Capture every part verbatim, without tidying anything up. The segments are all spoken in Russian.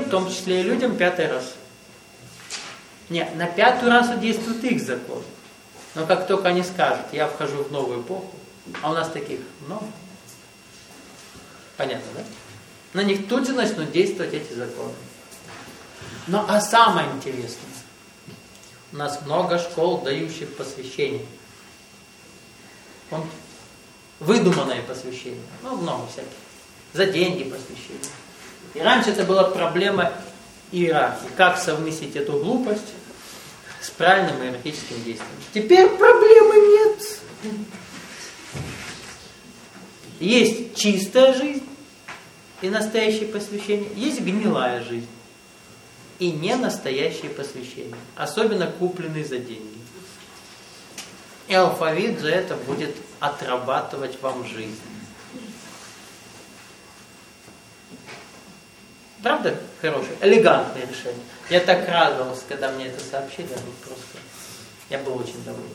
в том числе и людям, пятый раз. Нет, на пятый раз действует их закон. Но как только они скажут, я вхожу в новую эпоху, а у нас таких много. Понятно, да? На них тут же начнут действовать эти законы. Но а самое интересное, у нас много школ, дающих посвящение. Помните? Выдуманное посвящение. Ну, много всяких. За деньги посвящение. И раньше это была проблема иерархии. Как совместить эту глупость с правильным иерархическим действием. Теперь проблемы нет. Есть чистая жизнь и настоящее посвящение. Есть гнилая жизнь и не настоящее посвящение. Особенно купленный за деньги. И алфавит за это будет отрабатывать вам жизнь. Правда хорошее? Элегантное решение. Я так радовался, когда мне это сообщили. Я был просто... Я был очень доволен.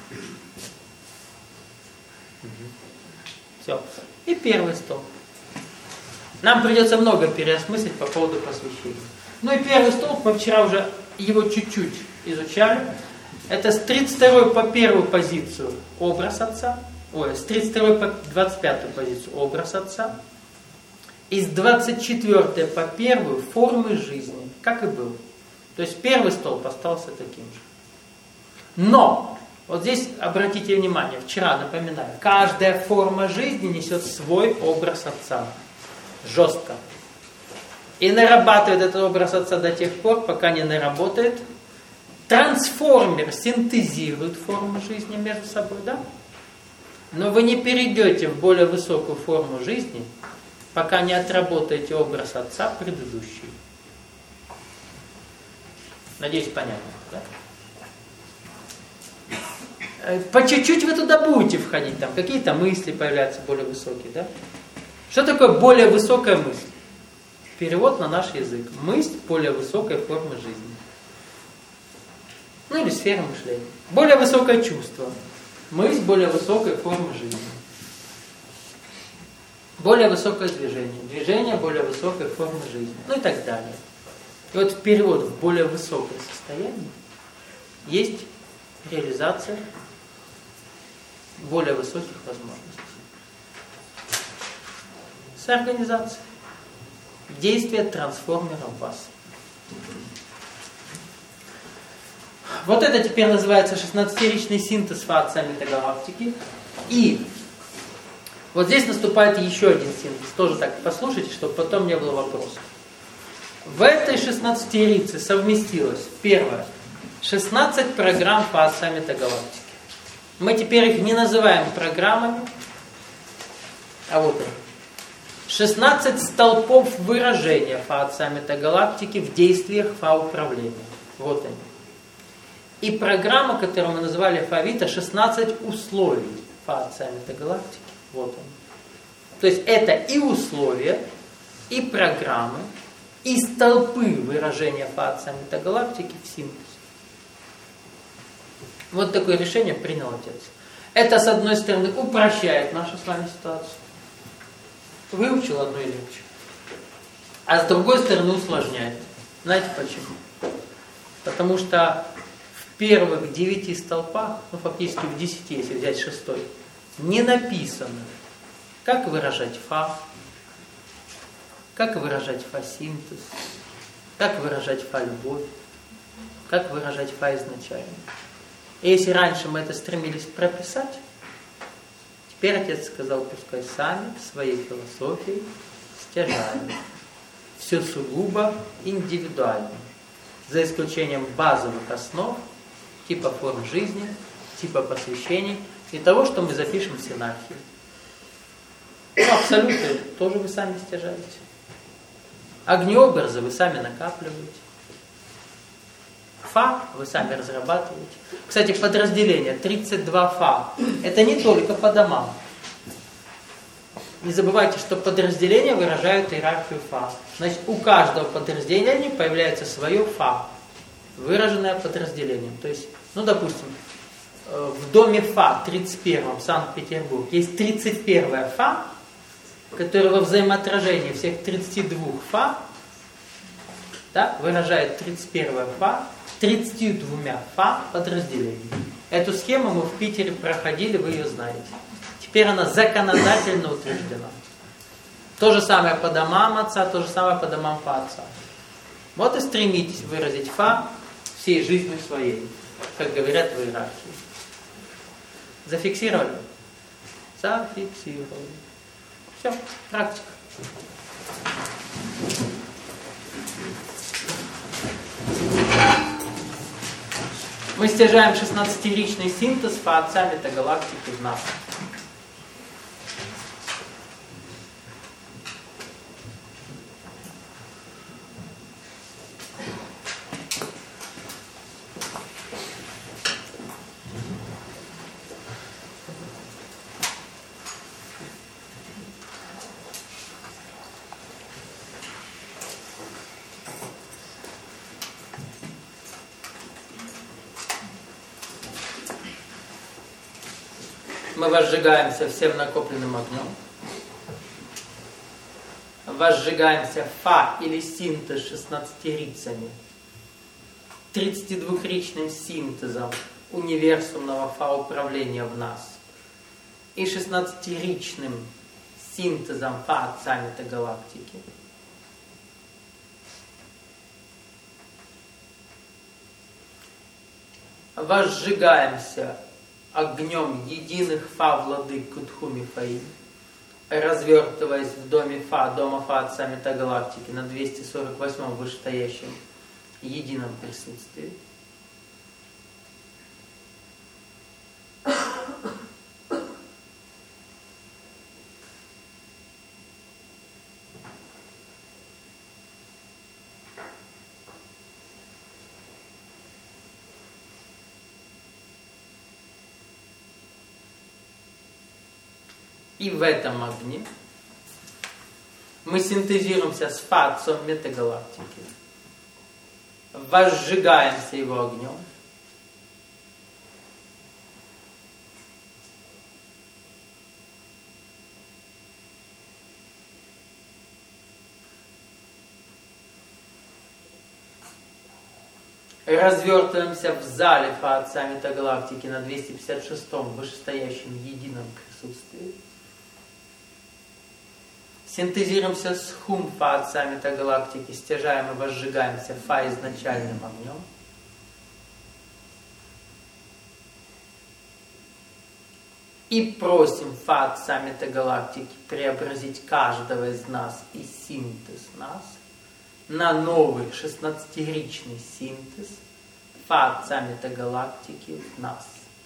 Все. И первый столб. Нам придется много переосмыслить по поводу посвящения. Ну и первый столб, мы вчера уже его чуть-чуть изучали. Это с тридцать второй по первую позицию образ Отца. Ой, с тридцать второй по двадцать пятую позицию образ Отца. И с двадцать четвёртой по первую формы жизни, как и был. То есть первый столб остался таким же. Но, вот здесь обратите внимание, вчера напоминаю, каждая форма жизни несет свой образ Отца. Жестко. И нарабатывает этот образ Отца до тех пор, пока не наработает. Трансформер синтезирует форму жизни между собой, да? Но вы не перейдете в более высокую форму жизни, пока не отработаете образ Отца предыдущий. Надеюсь, понятно, да? По чуть-чуть вы туда будете входить, там какие-то мысли появляются более высокие, да? Что такое более высокая мысль? Перевод на наш язык. Мысль более высокой формы жизни. Ну или сфера мышления. Более высокое чувство. Мысль более высокой формы жизни. Более высокое движение. Движение более высокой формы жизни. Ну и так далее. И вот перевод в более высокое состояние есть реализация более высоких возможностей. С организацией. Действие трансформера в вас. Вот это теперь называется шестнадцатиричный синтез фаотца метагалактики. И вот здесь наступает еще один синтез. Тоже так послушайте, чтобы потом не было вопросов. В этой шестнадцатирице совместилось, первое, шестнадцать программ фаотца метагалактики. Мы теперь их не называем программами, а вот они. шестнадцать столпов выражения фаотца метагалактики в действиях фа-управления. Вот они. И программа, которую мы называли Фавита, шестнадцать условий фаотца метагалактики. Вот они. То есть это и условия, и программы, и столпы выражения фаотца метагалактики в синтезе. Вот такое решение принял Отец. Это, с одной стороны, упрощает нашу с вами ситуацию. Выучил одну лекцию. А с другой стороны усложняет. Знаете почему? Потому что в первых девяти столпах, ну фактически в десяти, если взять шестой, не написано, как выражать фа, как выражать фа-синтез, как выражать фа-любовь, как выражать фа-изначально. И если раньше мы это стремились прописать, теперь Отец сказал, пускай сами в своей философии стяжают. Все сугубо индивидуально, за исключением базовых основ, типа форм жизни, типа посвящений и того, что мы запишем в синархии. Ну, абсолютно тоже вы сами стяжаете. Огнеобразы вы сами накапливаете. Фа вы сами разрабатываете. Кстати, подразделение тридцать два фа. Это не только по домам. Не забывайте, что подразделения выражают иерархию фа. Значит, у каждого подразделения появляется свое фа, выраженное подразделением. То есть, ну, допустим, в доме фа тридцать первом Санкт-Петербург есть тридцать первое фа, которое во взаимоотражении всех тридцати двух фа да, выражает тридцать первое фа тридцатью двумя фа подразделениями. Эту схему мы в Питере проходили, вы ее знаете. Теперь она законодательно утверждена. То же самое по домам отца, то же самое по домам фа отца. Вот и стремитесь выразить фа всей жизнью своей, как говорят в иерархии. Зафиксировали? Зафиксировали. Все, практика. Мы стяжаем шестнадцатиричный синтез фа отца метагалактики в нас. Мы возжигаемся всем накопленным огнем. Возжигаемся фа или синтез шестнадцатирицами, тридцатидвухричным синтезом универсумного фа управления в нас и шестнадцатиричным синтезом фа отца метагалактики. Возжигаемся огнем единых фа владык Кудхуми Фаи, развертываясь в доме фа, дома фа отца метагалактики на двести сорок восьмом вышестоящем едином присутствии. И в этом огне мы синтезируемся с фа отцом метагалактики, возжигаемся его огнем, развертываемся в зале фа отца метагалактики на двести пятьдесят шестом вышестоящем едином присутствии. Синтезируемся с хум фа отца метагалактики, стяжаем и возжигаемся фа изначальным огнем. И просим фа отца метагалактики преобразить каждого из нас и синтез нас на новый шестнадцатиричный синтез фа отца метагалактики в нас.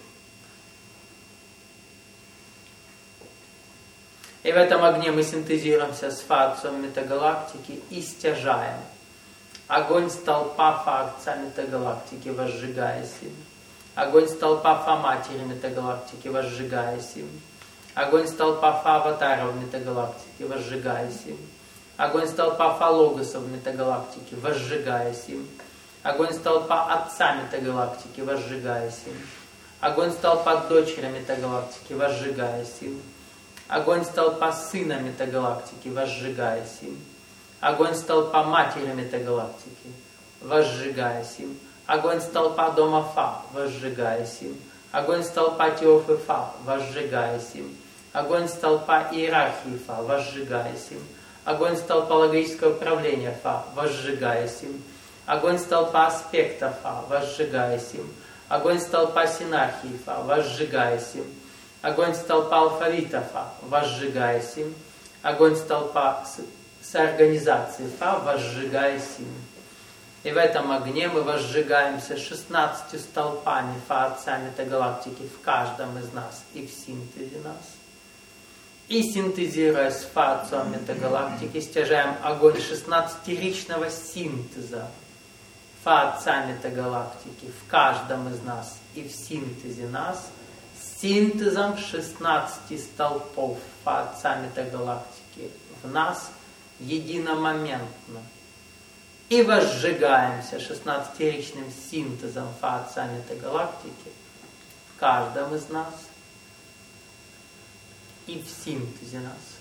И в этом огне мы синтезируемся с фа отцом метагалактики и стяжаем огонь столпа фа отца метагалактики, возжигаясь им. Огонь столпа фа матери метагалактики, возжигаясь им. Огонь столпа фа аватаров метагалактики, возжигаясь им. Огонь столпа фа логосов метагалактики, возжигаясь им. Огонь столпа отца метагалактики, возжигаясь им. Огонь столпа дочери метагалактики, возжигаясь им. Огонь столпа сына метагалактики, возжигаясь им. Огонь столпа матери метагалактики, возжигаясь им. Огонь столпа дома фа, возжигаясь им. Огонь столпа теофы фа, возжигаясь им. Огонь столпа иерархии фа, возжигаясь им. Огонь столпа логического управления фа, возжигаясь им. Огонь столпа аспекта фа, возжигаясь им. Огонь столпа синархии фа, возжигаясь им. Огонь столпа алфавита фа, возжигаясь им. Огонь столпа соорганизации фа, возжигаясь им. И в этом огне мы возжигаемся шестнадцатью столпами фа отца метагалактики в каждом из нас и в синтезе нас. И синтезируя с фа отцом метагалактики, стяжаем огонь шестнадцатиричного синтеза фа отца метагалактики в каждом из нас и в синтезе нас, синтезом шестнадцати столпов фа отца метагалактики в нас единомоментно. И возжигаемся шестнадцатиричным синтезом фа отца метагалактики в каждом из нас и в синтезе нас.